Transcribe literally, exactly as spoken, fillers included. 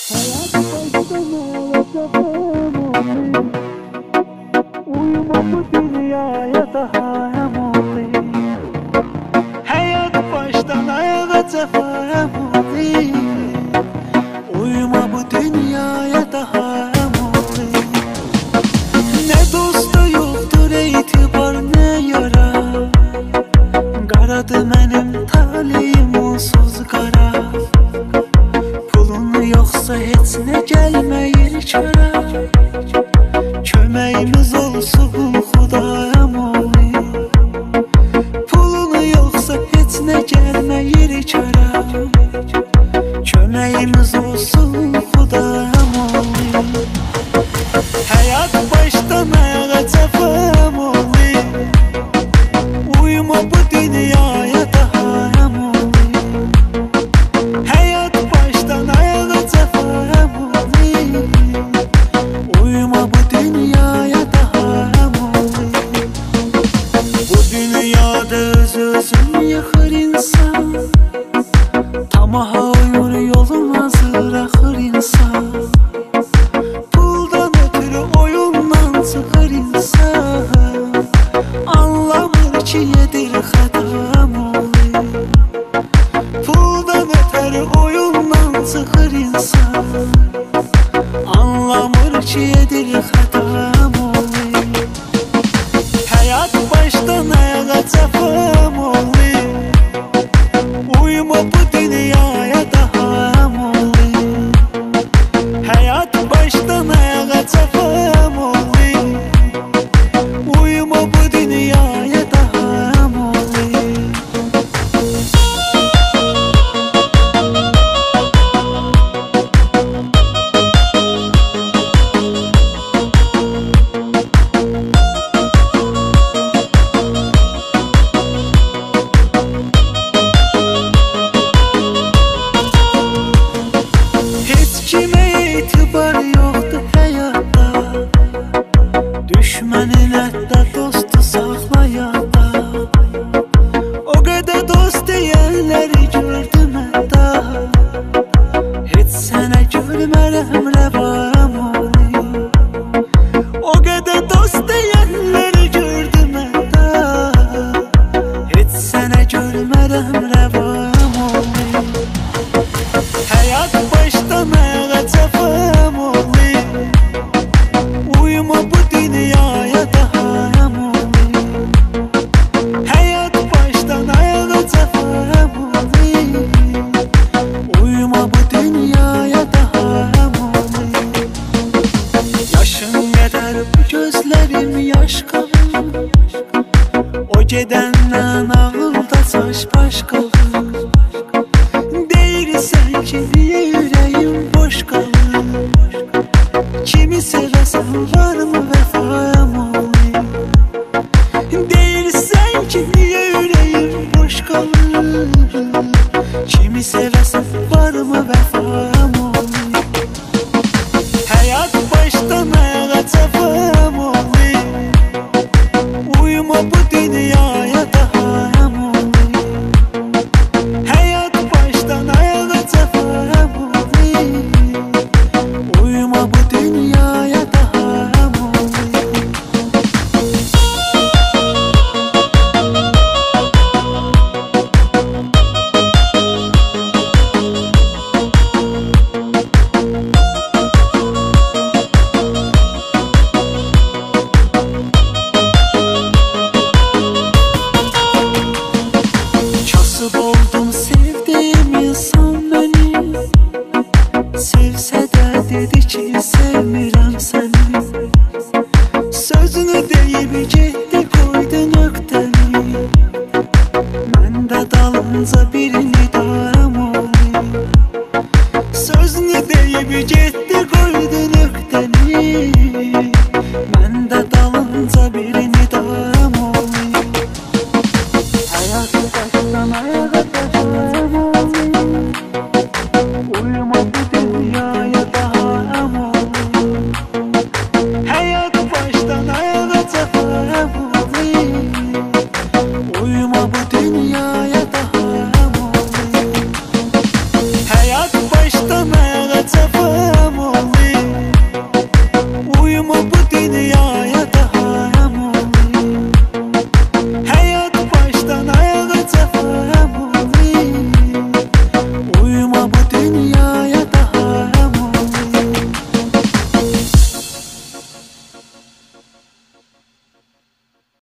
Uyuma bu dünyaya daha emoli. Hayat baştan ayağa cefa emoli. Uyuma bu dünyaya daha emoli. Ne dostu yoktur itibar ne yara. Qaradı mənim taleyim onsuz qara. Pulun yoxsa heç nə gəlməyir çara. Köməyimiz olsun Xudaya moli. Pulun yoxsa heç nə gəlməyir çara. Köməyimiz olsun Xudaya moli. Həyat başdan ayağa cəfa moli. Uyuma bu dünyaya daha emoli. Hayat baştan ayağa cefa emoli. Uyuma bu dünyaya daha emoli. Bu dünyada öz özün yıxır insan. Tamaha uyur yolun hazır axır insan. Puldan ötürü oyundan çıxır insan. Anlamır ki yedir xətam oli. Puldan ötəri oyundan çıxır insan. Anlamır ki yedir xətam oli. Həyat başdan ayağa cəfam oli. Uyuma bu dünyaya daha emoli. Həyat başdan ayağa cəfam oli. Uyuma bu dünyaya daha emoli. Heç kimə etibar yoxdur həyatda. Düşmənin hətta dostu saxlayanda. O qədər dost deyənləri gördüm hətta. Heç sənə gülmərəm rəvam oli. O qədər dost deyənləri gördüm hətta. Heç sənə gülmərəm rəvam oli. Hayat baştan ayağa cəfam oli. Uyuma bu dünyaya daha emoli. Hayat baştan ayağa cəfam oli. Uyuma bu dünyaya daha emoli. Yaşın qədər bu gözlərim yaş qalır. O gedəndən ağılda çaş baş qalır. Deyirsən ki niyə ürəyim boş qalır. Kimi sevəsən varmı vəfam oli. Deyirsən ki niyə ürəyim boş qalır. Kimi sevəsən varmı vəfam oli. Həyat başdan ayağa cəfam oli. Uyuma bu dünyaya daha emoli. Hayat baştan ayağa cəfam oli. Uyuma bu dünyaya daha emoli. Kasıb oldum sevdiğim insan beni. Sevsə də dedi ki sevmirəm səni. Sözünü deyib getdi qoydu nöqtəni. Mən də dalınca birini daram oli. Sözünü deyib getdi qoydu nöqtəni. Mən də dalınca birini daram oli. Hayat başdan ayağa cəfam oli. Uyuma bu dünyaya daha emoli. Hayat baştan ayağa cəfam oli. Uyuma bu dünyaya daha emoli. Hayat baştan ayağa